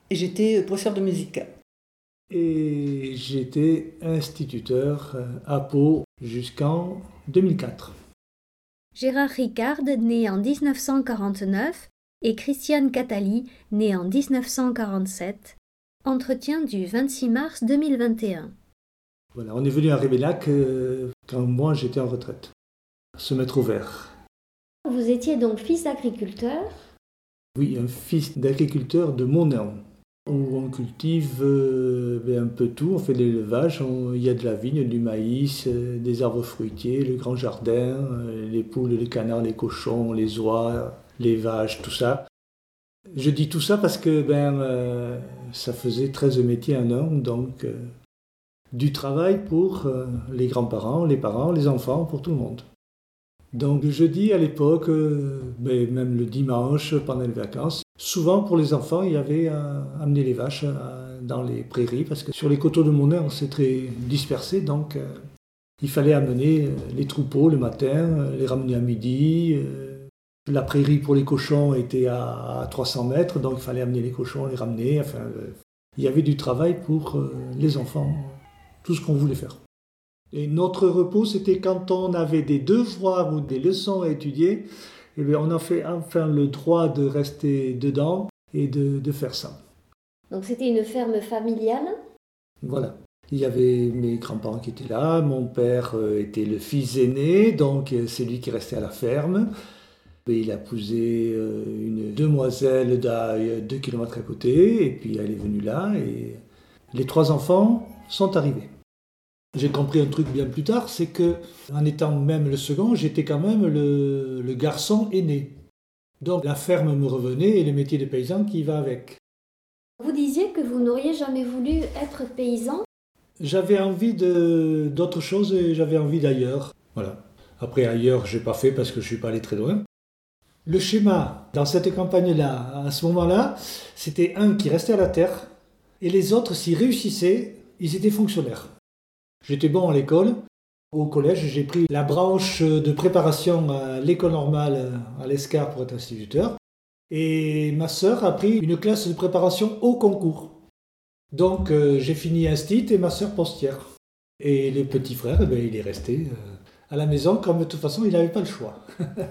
Et j'étais professeur de musique. Et j'étais instituteur à Pau jusqu'en 2004. Gérard Ricard, né en 1949, et Christiane Catali, née en 1947. Entretien du 26 mars 2021. Voilà, on est venu à Révélac quand moi j'étais en retraite, se mettre au vert. Vous étiez donc fils d'agriculteur? Oui, un fils d'agriculteur de Monin, où on cultive un peu tout, on fait de l'élevage, il y a de la vigne, du maïs, des arbres fruitiers, le grand jardin, les poules, les canards, les cochons, les oies, les vaches, tout ça. Je dis tout ça parce que ça faisait 13 métiers en un, donc du travail pour les grands-parents, les parents, les enfants, pour tout le monde. Donc le jeudi à l'époque, même le dimanche pendant les vacances, souvent pour les enfants, il y avait amener les vaches dans les prairies parce que sur les coteaux de Monin, c'est très dispersé, donc il fallait amener les troupeaux le matin, les ramener à midi. La prairie pour les cochons était à 300 mètres, donc il fallait amener les cochons, les ramener. Enfin, il y avait du travail pour les enfants, tout ce qu'on voulait faire. Et notre repos, c'était quand on avait des devoirs ou des leçons à étudier, et bien on a fait enfin le droit de rester dedans et de faire ça. Donc c'était une ferme familiale? Voilà. Il y avait mes grands-parents qui étaient là, mon père était le fils aîné, donc c'est lui qui restait à la ferme. Et il a épousé une demoiselle d'à 2 kilomètres à côté, et puis elle est venue là, et les 3 enfants sont arrivés. J'ai compris un truc bien plus tard, c'est que en étant même le second, j'étais quand même le garçon aîné. Donc la ferme me revenait et le métier de paysan qui va avec. Vous disiez que vous n'auriez jamais voulu être paysan? J'avais envie d'autre chose et j'avais envie d'ailleurs. Voilà. Après ailleurs, je n'ai pas fait parce que je ne suis pas allé très loin. Le schéma dans cette campagne-là, à ce moment-là, c'était un qui restait à la terre et les autres, s'ils réussissaient, ils étaient fonctionnaires. J'étais bon à l'école. Au collège, j'ai pris la branche de préparation à l'école normale à l'ESCAR pour être instituteur. Et ma sœur a pris une classe de préparation au concours. Donc j'ai fini instit et ma sœur postière. Et le petit frère, il est resté à la maison, comme de toute façon il n'avait pas le choix.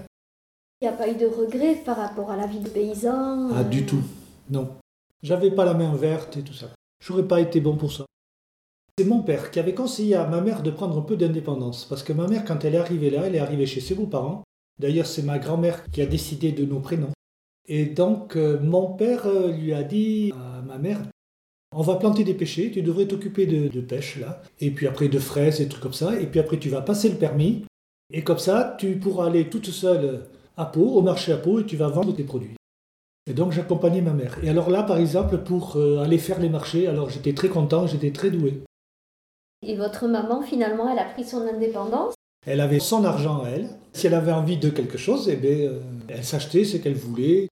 Il n'y a pas eu de regret par rapport à la vie de paysan? Ah, du tout, non. J'avais pas la main verte et tout ça. J'aurais pas été bon pour ça. C'est mon père qui avait conseillé à ma mère de prendre un peu d'indépendance. Parce que ma mère, quand elle est arrivée là, elle est arrivée chez ses beaux-parents. D'ailleurs, c'est ma grand-mère qui a décidé de nos prénoms. Et donc, mon père lui a dit à ma mère, on va planter des pêchers, tu devrais t'occuper de pêche là. Et puis après de fraises et des trucs comme ça. Et puis après, tu vas passer le permis. Et comme ça, tu pourras aller toute seule à Pau, au marché à Pau, et tu vas vendre tes produits. Et donc, j'accompagnais ma mère. Et alors là, par exemple, pour aller faire les marchés, alors j'étais très content, j'étais très doué. Et votre maman, finalement, elle a pris son indépendance? Elle avait son argent à elle. Si elle avait envie de quelque chose, elle s'achetait ce qu'elle voulait.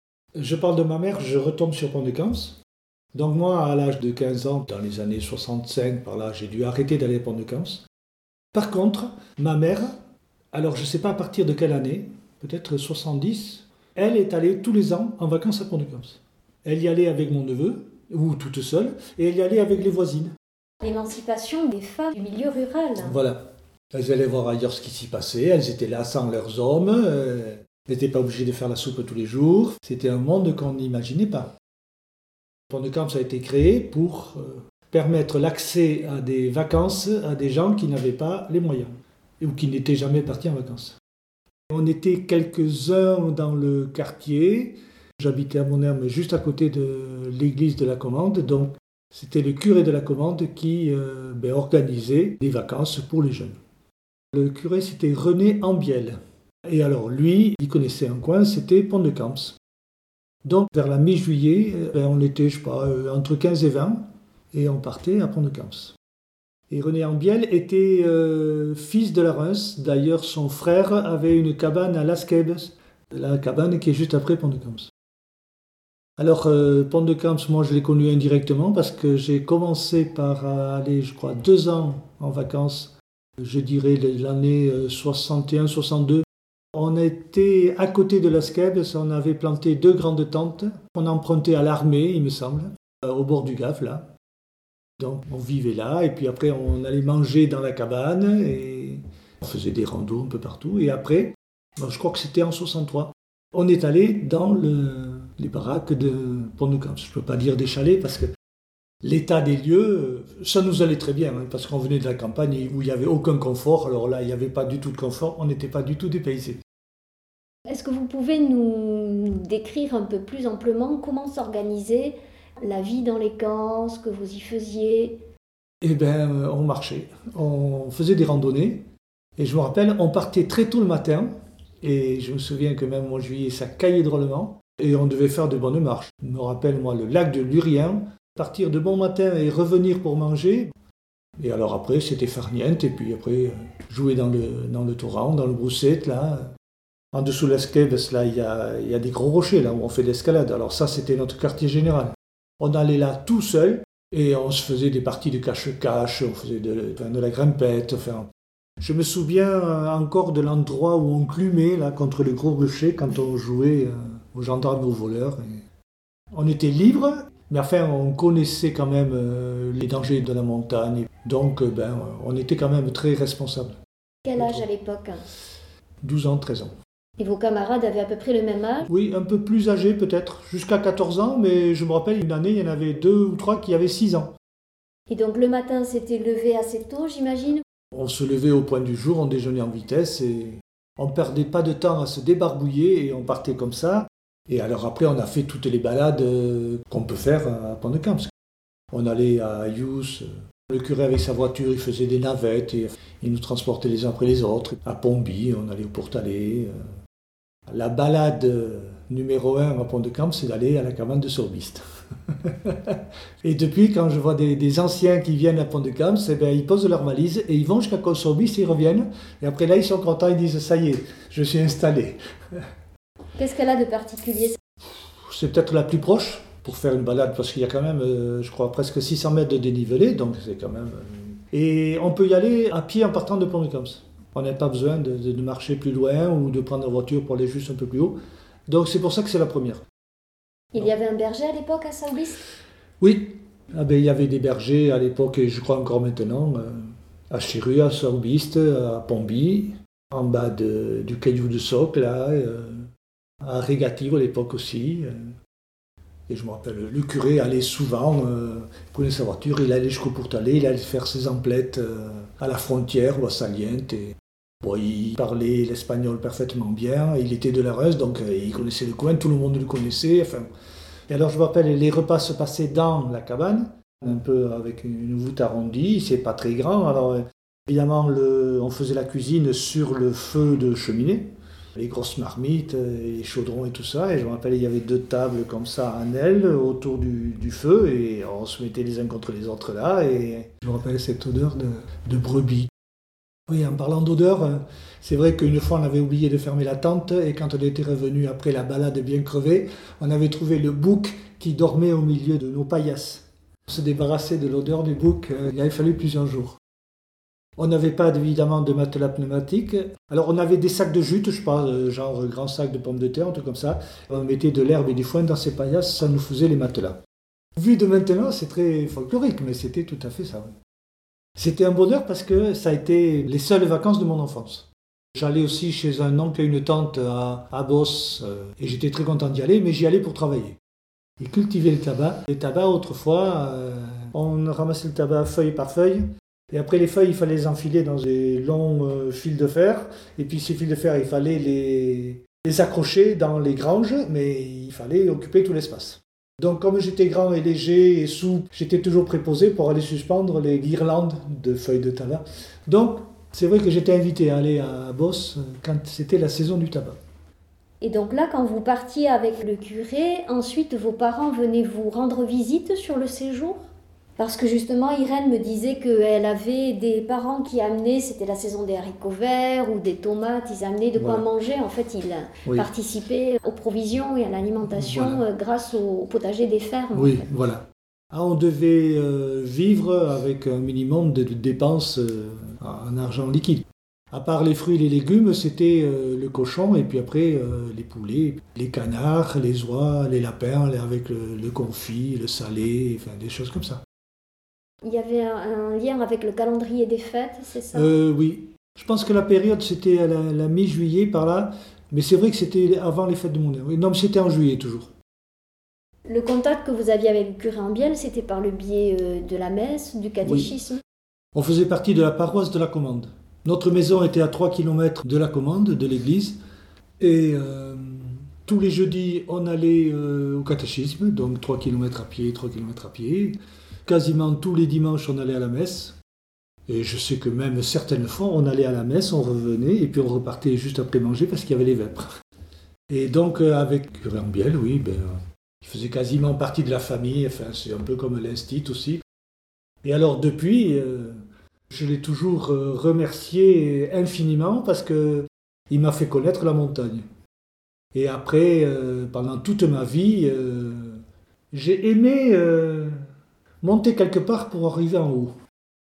Je parle de ma mère, je retombe sur Pont-de-Camps. Donc moi, à l'âge de 15 ans, dans les années 65, par là, j'ai dû arrêter d'aller à Pont-de-Camps. Par contre, ma mère, alors je ne sais pas à partir de quelle année, peut-être 70, elle est allée tous les ans en vacances à Pont-de-Camps. Elle y allait avec mon neveu, ou toute seule, et elle y allait avec les voisines. L'émancipation des femmes du milieu rural. Voilà. Elles allaient voir ailleurs ce qui s'y passait, elles étaient là sans leurs hommes, elles n'étaient pas obligées de faire la soupe tous les jours. C'était un monde qu'on n'imaginait pas. Pont-de-Camps a été créé pour permettre l'accès à des vacances à des gens qui n'avaient pas les moyens, ou qui n'étaient jamais partis en vacances. On était quelques-uns dans le quartier. J'habitais à Monerme, juste à côté de l'église de la Commande, donc c'était le curé de la Commande qui organisait des vacances pour les jeunes. Le curé, c'était René Ambiel. Et alors lui, il connaissait un coin, c'était Pont-de-Camps. Donc vers la mi-juillet, on était, je sais pas, entre 15 et 20, et on partait à Pont-de-Camps. Et René Ambiel était fils de la Reims. D'ailleurs, son frère avait une cabane à Las Caibes, la cabane qui est juste après Pont-de-Camps. Alors, Pont-de-Camps, moi je l'ai connu indirectement parce que j'ai commencé par aller, je crois, 2 ans en vacances, je dirais l'année 61-62. On était à côté de la Skève, on avait planté 2 grandes tentes. On empruntait à l'armée, il me semble, au bord du Gave, là. Donc on vivait là, et puis après on allait manger dans la cabane, et on faisait des randos un peu partout. Et après, je crois que c'était en 63, on est allé dans les baraques de Pont-de-Camps. Je ne peux pas dire des chalets, parce que l'état des lieux, ça nous allait très bien, hein, parce qu'on venait de la campagne où il n'y avait aucun confort. Alors là, il n'y avait pas du tout de confort, on n'était pas du tout dépaysés. Est-ce que vous pouvez nous décrire un peu plus amplement comment s'organisait la vie dans les camps, ce que vous y faisiez? Eh bien, on marchait, on faisait des randonnées, et je me rappelle, on partait très tôt le matin, et je me souviens que même en juillet, ça caillait drôlement, et on devait faire de bonnes marches. Je me rappelle, moi, le lac de Lurien, partir de bon matin et revenir pour manger. Et alors après, c'était farniente, et puis après, jouer dans le torrent, dans le Broussette, là. En dessous de la Skève, là, il y a des gros rochers, là, où on fait de l'escalade. Alors ça, c'était notre quartier général. On allait là tout seul, et on se faisait des parties de cache-cache, on faisait de la grimpette. Enfin, je me souviens encore de l'endroit où on clumait, là, contre le gros rocher, quand on jouait aux gendarmes et aux voleurs. Et on était libre, mais enfin, on connaissait quand même les dangers de la montagne. Donc, on était quand même très responsables. Quel âge à l'époque? 12 ans, 13 ans. Et vos camarades avaient à peu près le même âge? Oui, un peu plus âgés peut-être, jusqu'à 14 ans, mais je me rappelle une année, il y en avait 2 ou 3 qui avaient 6 ans. Et donc le matin, c'était levé assez tôt, j'imagine? On se levait au point du jour, on déjeunait en vitesse, et on ne perdait pas de temps à se débarbouiller, et on partait comme ça. Et alors après, on a fait toutes les balades qu'on peut faire à Pont-de-Camps. On allait à Ayous, le curé avec sa voiture, il faisait des navettes, et il nous transportait les uns après les autres. À Pontby, on allait au Portalet. La balade numéro 1 à Pont-de-Camps, c'est d'aller à la cabane de Sorbiste. Et depuis, quand je vois des anciens qui viennent à Pont-de-Camps, ils posent leur valise et ils vont jusqu'à Sorbiste, ils reviennent. Et après là, ils sont contents, ils disent « ça y est, je suis installé ». Qu'est-ce qu'elle a de particulier? C'est peut-être la plus proche pour faire une balade, parce qu'il y a quand même, je crois, presque 600 mètres de dénivelé, donc c'est quand même... Et on peut y aller à pied en partant de Pont-de-Camps. On n'a pas besoin de marcher plus loin ou de prendre la voiture pour aller juste un peu plus haut. Donc c'est pour ça que c'est la première. Il y avait un berger à l'époque à Sorbiste? Oui, il y avait des bergers à l'époque, et je crois encore maintenant, à Chirru, à Sorbiste, à Pontby, en bas du Caillou de Soc, là, à Régativo à l'époque aussi. Et je me rappelle, le curé allait souvent, il prenait sa voiture, il allait jusqu'au Portalet, il allait faire ses emplettes à la frontière ou à Saliente. Il parlait l'espagnol parfaitement bien, il était de la Reuse, donc il connaissait le coin, tout le monde le connaissait. Enfin. Et alors je me rappelle, les repas se passaient dans la cabane, un peu avec une voûte arrondie, c'est pas très grand. Alors évidemment, on faisait la cuisine sur le feu de cheminée. Les grosses marmites, les chaudrons et tout ça. Et je me rappelle, il y avait 2 tables comme ça en aile autour du feu, et on se mettait les uns contre les autres là. Et je me rappelle cette odeur de brebis. Oui, en parlant d'odeur, c'est vrai qu'une fois on avait oublié de fermer la tente, et quand on était revenu après la balade bien crevée, on avait trouvé le bouc qui dormait au milieu de nos paillasses. Pour se débarrasser de l'odeur du bouc, il avait fallu plusieurs jours. On n'avait pas évidemment de matelas pneumatiques. Alors on avait des sacs de jute, je sais pas, genre grand sac de pommes de terre, un truc comme ça. On mettait de l'herbe et du foin dans ces paillasses, ça nous faisait les matelas. Vu de maintenant, c'est très folklorique, mais c'était tout à fait ça. C'était un bonheur parce que ça a été les seules vacances de mon enfance. J'allais aussi chez un oncle et une tante à Beauce, et j'étais très content d'y aller, mais j'y allais pour travailler. Ils cultivaient le tabac. Les tabacs, autrefois, on ramassait le tabac feuille par feuille. Et après les feuilles, il fallait les enfiler dans des longs fils de fer. Et puis ces fils de fer, il fallait les accrocher dans les granges, mais il fallait occuper tout l'espace. Donc comme j'étais grand et léger et souple, j'étais toujours préposé pour aller suspendre les guirlandes de feuilles de tabac. Donc c'est vrai que j'étais invité à aller à Beauce quand c'était la saison du tabac. Et donc là, quand vous partiez avec le curé, ensuite vos parents venaient vous rendre visite sur le séjour? Parce que justement, Irène me disait qu'elle avait des parents qui amenaient, c'était la saison des haricots verts ou des tomates, ils amenaient de quoi manger. En fait, ils participaient aux provisions et à l'alimentation grâce au potager des fermes. Oui, en fait. Voilà. On devait vivre avec un minimum de dépenses en argent liquide. À part les fruits et les légumes, c'était le cochon et puis après les poulets, les canards, les oies, les lapins avec le confit, le salé, enfin des choses comme ça. Il y avait un lien avec le calendrier des fêtes, c'est ça? Oui. Je pense que la période c'était à la mi-juillet par là, mais c'est vrai que c'était avant les fêtes de Mondain. Non, mais c'était en juillet toujours. Le contact que vous aviez avec le curé Ambiel, c'était par le biais de la messe, du catéchisme? Oui. On faisait partie de la paroisse de la Commande. Notre maison était à 3 km de la Commande, de l'église. Et tous les jeudis, on allait au catéchisme, donc 3 km à pied, 3 km à pied. Quasiment tous les dimanches, on allait à la messe. Et je sais que même certaines fois, on allait à la messe, on revenait, et puis on repartait juste après manger parce qu'il y avait les vêpres. Et donc, avec curé Ambiel, oui, il faisait quasiment partie de la famille, enfin, c'est un peu comme l'instit aussi. Et alors, depuis, je l'ai toujours remercié infiniment parce qu'il m'a fait connaître la montagne. Et après, pendant toute ma vie, j'ai aimé monter quelque part pour arriver en haut.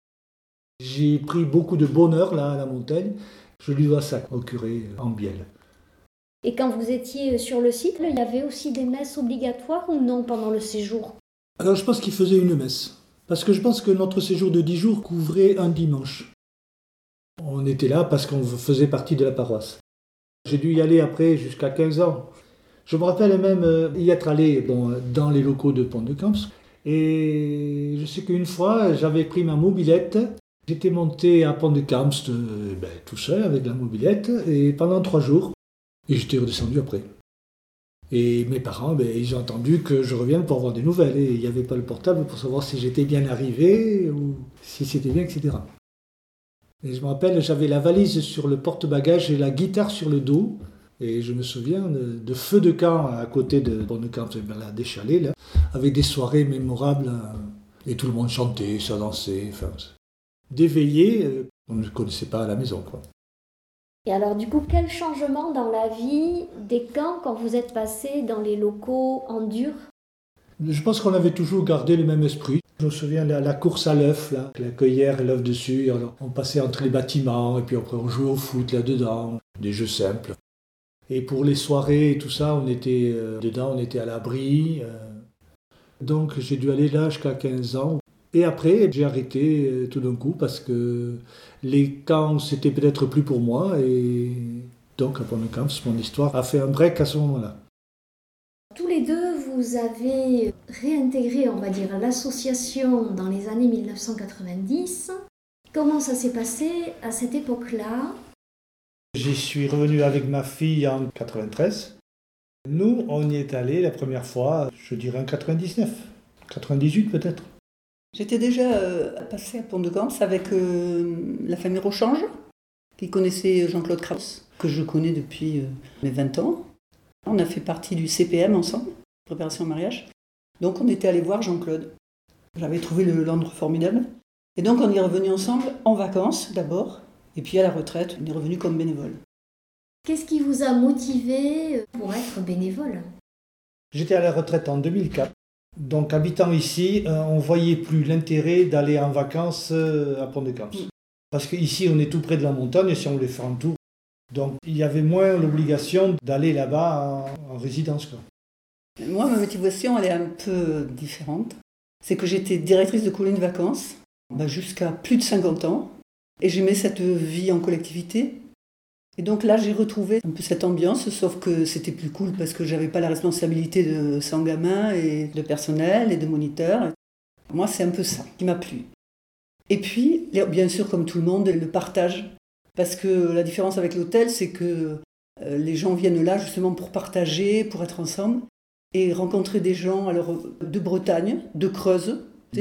J'ai pris beaucoup de bonheur là à la montagne. Je lui dois ça au curé Ambiel. Et quand vous étiez sur le site, il y avait aussi des messes obligatoires ou non pendant le séjour? Alors je pense qu'il faisait une messe. Parce que je pense que notre séjour de 10 jours couvrait un dimanche. On était là parce qu'on faisait partie de la paroisse. J'ai dû y aller après jusqu'à 15 ans. Je me rappelle même y être allé dans les locaux de Pont-de-Camps. Et je sais qu'une fois, j'avais pris ma mobilette. J'étais monté à Pont-de-Camps tout seul avec la mobilette et pendant 3 jours. Et j'étais redescendu après. Et mes parents, ils ont attendu que je revienne pour avoir des nouvelles. Et il n'y avait pas le portable pour savoir si j'étais bien arrivé ou si c'était bien, etc. Et je me rappelle, j'avais la valise sur le porte-bagages et la guitare sur le dos. Et je me souviens de feux de camp à côté de Pont-de-Camps, des chalets, là, avec des soirées mémorables. Et tout le monde chantait, ça dansait. Enfin, d'éveiller, on ne connaissait pas à la maison, quoi. Et alors du coup, quel changement dans la vie des camps quand vous êtes passé dans les locaux en dur? Je pense qu'on avait toujours gardé le même esprit. Je me souviens de la course à l'œuf, là, la cueillère et l'œuf dessus. Alors, on passait entre les bâtiments et puis après on jouait au foot là-dedans, des jeux simples. Et pour les soirées et tout ça, on était dedans, on était à l'abri. Donc j'ai dû aller là jusqu'à 15 ans. Et après, j'ai arrêté tout d'un coup parce que les camps, c'était peut-être plus pour moi. Et donc, à Pont-de-Camps, mon histoire a fait un break à ce moment-là. Tous les deux, vous avez réintégré, on va dire, l'association dans les années 1990. Comment ça s'est passé à cette époque-là? J'y suis revenu avec ma fille en 93. Nous, on y est allés la première fois, je dirais en 99, 98 peut-être. J'étais déjà passée à Pont-de-Camps avec la famille Rochange, qui connaissait Jean-Claude Kraus, que je connais depuis mes 20 ans. On a fait partie du CPM ensemble, préparation au mariage. Donc on était allé voir Jean-Claude. J'avais trouvé l'endroit formidable. Et donc on est revenu ensemble en vacances d'abord, et puis à la retraite, on est revenu comme bénévole. Qu'est-ce qui vous a motivé pour être bénévole? J'étais à la retraite en 2004. Donc, habitant ici, on ne voyait plus l'intérêt d'aller en vacances à Pont-de-Camps. Parce qu'ici, on est tout près de la montagne, si on voulait faire un tour. Donc, il y avait moins l'obligation d'aller là-bas en résidence, quoi. Moi, ma motivation, elle est un peu différente. C'est que j'étais directrice de colonies de vacances jusqu'à plus de 50 ans. Et j'aimais cette vie en collectivité. Et donc là, j'ai retrouvé un peu cette ambiance, sauf que c'était plus cool parce que j'avais pas la responsabilité de 100 gamins et de personnel et de moniteurs. Moi, c'est un peu ça qui m'a plu. Et puis, bien sûr, comme tout le monde, le partage. Parce que la différence avec l'hôtel, c'est que les gens viennent là justement pour partager, pour être ensemble et rencontrer des gens alors, de Bretagne, de Creuse,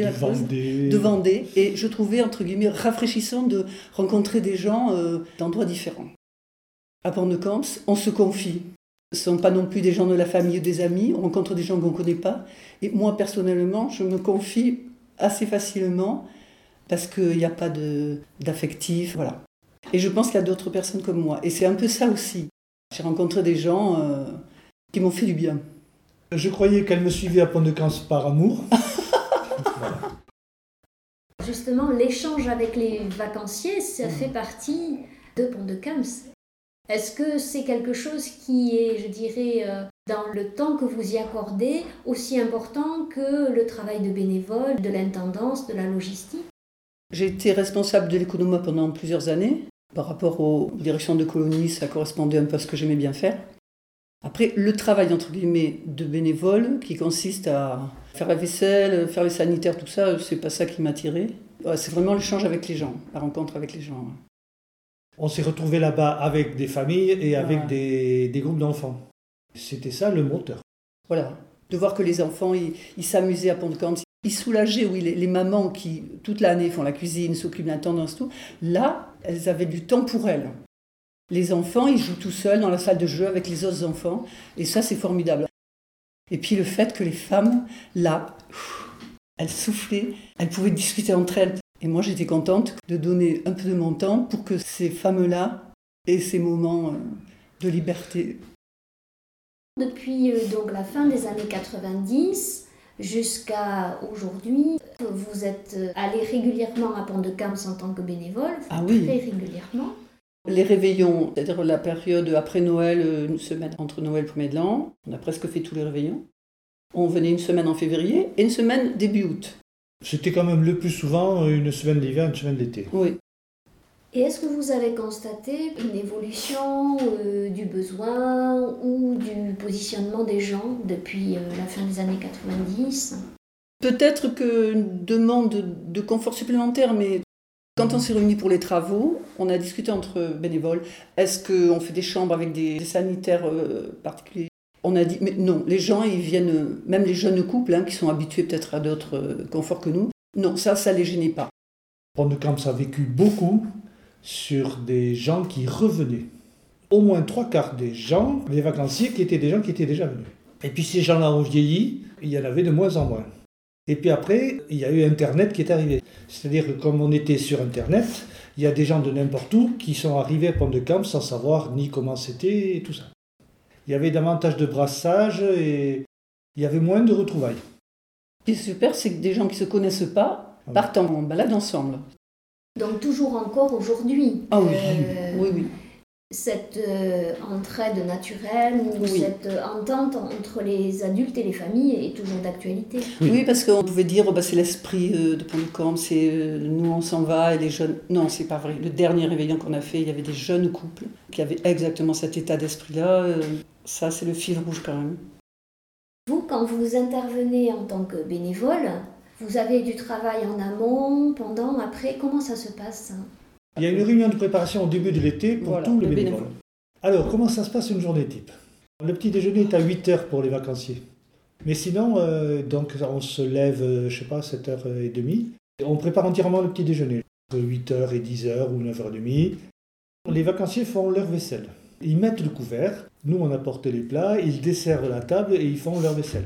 de Vendée. Et je trouvais, entre guillemets, rafraîchissant de rencontrer des gens d'endroits différents. À Pont-de-Camps, on se confie. Ce ne sont pas non plus des gens de la famille ou des amis, on rencontre des gens qu'on ne connaît pas. Et moi, personnellement, je me confie assez facilement parce qu'il n'y a pas d'affectif, voilà. Et je pense qu'il y a d'autres personnes comme moi. Et c'est un peu ça aussi. J'ai rencontré des gens qui m'ont fait du bien. Je croyais qu'elle me suivait à Pont-de-Camps par amour. Voilà. Justement, l'échange avec les vacanciers, ça fait partie de Pont-de-Cams. Est-ce que c'est quelque chose qui est, je dirais, dans le temps que vous y accordez, aussi important que le travail de bénévole, de l'intendance, de la logistique? J'ai été responsable de l'économie pendant plusieurs années. Par rapport aux directions de colonies, ça correspondait un peu à ce que j'aimais bien faire. Après, le travail, entre guillemets, de bénévole, qui consiste à faire la vaisselle, faire les sanitaires, tout ça, c'est pas ça qui m'attirait. C'est vraiment l'échange avec les gens, la rencontre avec les gens. On s'est retrouvés là-bas avec des familles et avec des groupes d'enfants. C'était ça le moteur. Voilà, de voir que les enfants, ils s'amusaient à Pont-de-Cams, ils soulageaient, oui, les mamans qui, toute l'année, font la cuisine, s'occupent de l'intendance, tout. Là, elles avaient du temps pour elles. Les enfants, ils jouent tout seuls dans la salle de jeu avec les autres enfants, et ça, c'est formidable. Et puis le fait que les femmes, là, elles soufflaient, elles pouvaient discuter entre elles. Et moi, j'étais contente de donner un peu de mon temps pour que ces femmes-là aient ces moments de liberté. Depuis donc la fin des années 90 jusqu'à aujourd'hui, vous êtes allé régulièrement à Pont-de-Cams en tant que bénévole, oui. Très régulièrement. Les réveillons, c'est-à-dire la période après Noël, une semaine entre Noël et le 1er de l'an, on a presque fait tous les réveillons. On venait une semaine en février et une semaine début août. C'était quand même le plus souvent une semaine d'hiver, une semaine d'été. Oui. Et est-ce que vous avez constaté une évolution du besoin ou du positionnement des gens depuis la fin des années 90 ? Peut-être qu'une demande de confort supplémentaire, mais quand on s'est réunis pour les travaux, on a discuté entre bénévoles. Est-ce qu'on fait des chambres avec des sanitaires particuliers ? On a dit, mais non, les gens, ils viennent, même les jeunes couples, qui sont habitués peut-être à d'autres conforts que nous, non, ça ne les gênait pas. Pont-de-Cams a vécu beaucoup sur des gens qui revenaient. Au moins 3/4 des gens, les vacanciers, qui étaient des gens qui étaient déjà venus. Et puis ces gens-là ont vieilli, il y en avait de moins en moins. Et puis après, il y a eu Internet qui est arrivé. C'est-à-dire que comme on était sur Internet, il y a des gens de n'importe où qui sont arrivés à Pont-de-Cams sans savoir ni comment c'était et tout ça. Il y avait davantage de brassage et il y avait moins de retrouvailles. Ce qui est super, c'est que des gens qui ne se connaissent pas partent en balade ensemble. Donc toujours encore aujourd'hui. Ah oui, oui. Cette entraide naturelle ou cette entente entre les adultes et les familles est toujours d'actualité. Oui, parce qu'on pouvait dire c'est l'esprit de Pont-de-Cams, c'est nous on s'en va et les jeunes... Non, c'est pas vrai. Le dernier réveillon qu'on a fait, il y avait des jeunes couples qui avaient exactement cet état d'esprit-là. Ça, c'est le fil rouge quand même. Vous, quand vous intervenez en tant que bénévole, vous avez du travail en amont, pendant, après, comment ça se passe ? Il y a une réunion de préparation au début de l'été pour tous les bénévoles. Alors, comment ça se passe une journée type ? Le petit déjeuner est à 8h pour les vacanciers. Mais sinon, donc, on se lève, 7h30. On prépare entièrement le petit déjeuner. Entre 8h et 10h ou 9h30. Les vacanciers font leur vaisselle. Ils mettent le couvert. Nous, on apporte les plats. Ils desservent la table et ils font leur vaisselle.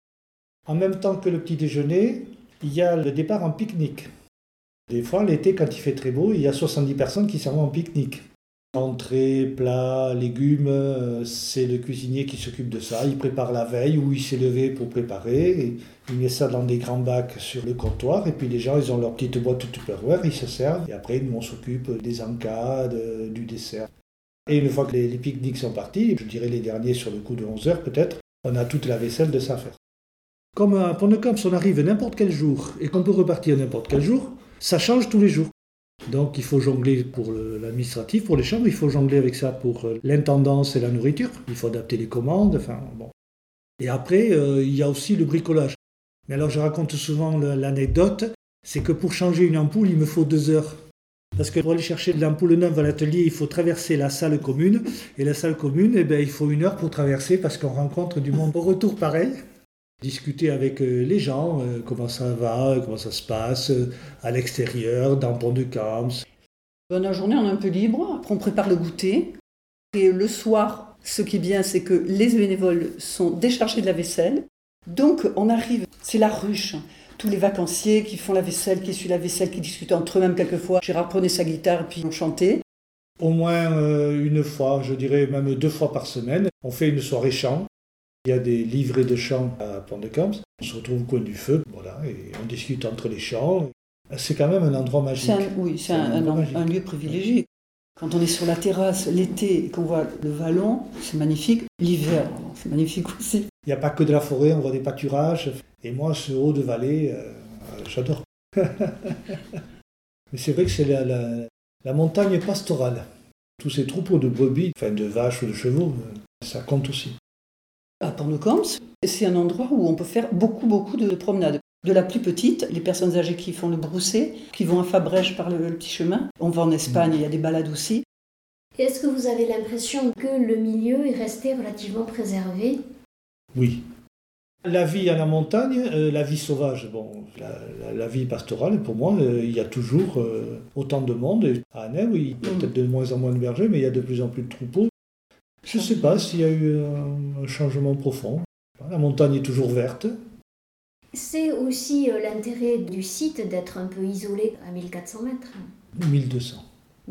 En même temps que le petit déjeuner, il y a le départ en pique-nique. Des fois, l'été, quand il fait très beau, il y a 70 personnes qui s'en vont en pique-nique. Entrées, plats, légumes, c'est le cuisinier qui s'occupe de ça. Il prépare la veille où il s'est levé pour préparer. Et il met ça dans des grands bacs sur le comptoir. Et puis les gens, ils ont leur petite boîte Tupperware, ils se servent. Et après, nous, on s'occupe des encas, du dessert. Et une fois que les pique-niques sont partis, je dirais les derniers sur le coup de 11h peut-être, on a toute la vaisselle de ça à faire. Comme à Pont-de-Cams, on arrive n'importe quel jour et qu'on peut repartir n'importe quel jour, ça change tous les jours. Donc il faut jongler pour l'administratif, pour les chambres, il faut jongler avec ça pour l'intendance et la nourriture, il faut adapter les commandes, enfin bon. Et après, il y a aussi le bricolage. Mais alors je raconte souvent l'anecdote, c'est que pour changer une ampoule, il me faut 2 heures. Parce que pour aller chercher de l'ampoule neuve à l'atelier, il faut traverser la salle commune. Et la salle commune, il faut 1 heure pour traverser parce qu'on rencontre du monde au retour pareil. Discuter avec les gens, comment ça va, comment ça se passe, à l'extérieur, dans Pont-de-Cams. Dans la journée, on est un peu libre. Après, on prépare le goûter. Et le soir, ce qui est bien, c'est que les bénévoles sont déchargés de la vaisselle. Donc, on arrive, c'est la ruche. Tous les vacanciers qui font la vaisselle, qui essuient la vaisselle, qui discutent entre eux-mêmes quelquefois. Gérard prenait sa guitare et puis on chantait. Au moins une fois, je dirais même 2 fois par semaine, on fait une soirée chant. Il y a des livrets de chants à Pont-de-Cams. On se retrouve au coin du feu, voilà, et on discute entre les chants. C'est quand même un endroit magique. C'est un lieu privilégié. Quand on est sur la terrasse l'été et qu'on voit le vallon, c'est magnifique. L'hiver, c'est magnifique aussi. Il n'y a pas que de la forêt, on voit des pâturages. Et moi, ce haut de vallée, j'adore. Mais c'est vrai que c'est la montagne pastorale. Tous ces troupeaux de brebis, enfin de vaches ou de chevaux, ça compte aussi. À Pont-de-Camps, c'est un endroit où on peut faire beaucoup de promenades. De la plus petite, les personnes âgées qui font le brousset, qui vont à Fabrèges par le petit chemin. On va en Espagne, il y a des balades aussi. Est-ce que vous avez l'impression que le milieu est resté relativement préservé ? Oui. La vie à la montagne, la vie sauvage, la vie pastorale, pour moi, il y a toujours autant de monde. À Annay, oui, il y a peut-être de moins en moins de bergers, mais il y a de plus en plus de troupeaux. Je ne sais pas s'il y a eu un changement profond. La montagne est toujours verte. C'est aussi l'intérêt du site d'être un peu isolé à 1400 mètres. 1200.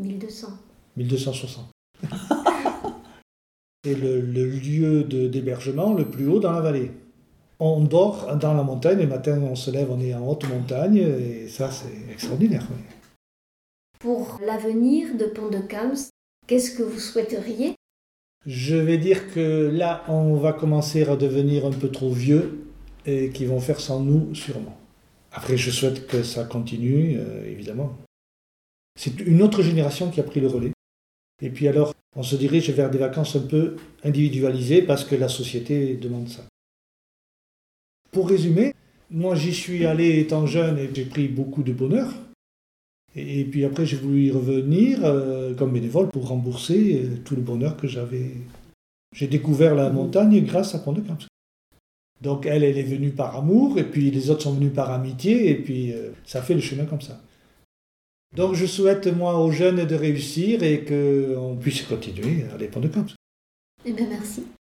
1260. C'est le lieu d'hébergement le plus haut dans la vallée. On dort dans la montagne, le matin on se lève, on est en haute montagne, et ça c'est extraordinaire. Oui. Pour l'avenir de Pont-de-Camps, qu'est-ce que vous souhaiteriez ? Je vais dire que là on va commencer à devenir un peu trop vieux, et qui vont faire sans nous, sûrement. Après, je souhaite que ça continue, évidemment. C'est une autre génération qui a pris le relais. Et puis alors, on se dirige vers des vacances un peu individualisées parce que la société demande ça. Pour résumer, moi j'y suis allé étant jeune et j'ai pris beaucoup de bonheur. Et puis après, j'ai voulu y revenir comme bénévole pour rembourser tout le bonheur que j'avais. J'ai découvert la montagne grâce à Pont-de-Camps. Donc elle est venue par amour, et puis les autres sont venus par amitié, et puis ça fait le chemin comme ça. Donc je souhaite, moi, aux jeunes de réussir et qu'on puisse continuer à aller Pont-de-Camps. Eh bien, merci.